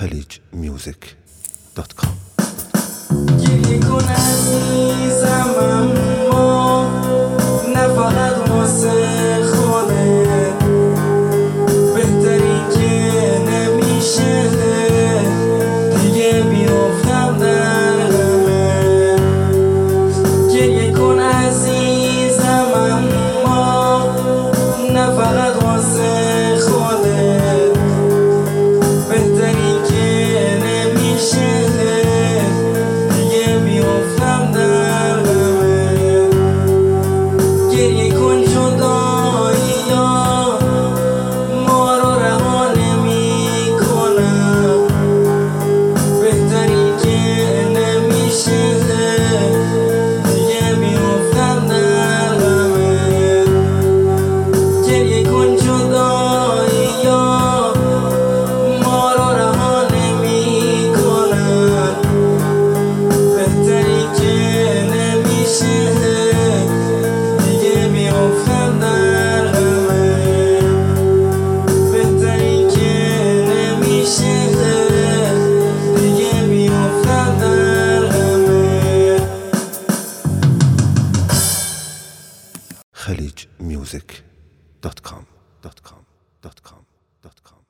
khaleejmusic.com. گریه کن عزیزم اما نه فقط واسه خودت، بهترین که نمیشه دیگه بیفتم در غمت. گریه کن عزیزم اما نه فقط واسه خودت، بهترین که نمیشه گریه کن جدایی ها ما رو رها نمی کنم، بهتری که نمیشه دیگه بیفتم در غمت. گریه کن جدایی ها ما رو رها نمی کنم، بهتری که نمیشه khaleejmusic.com.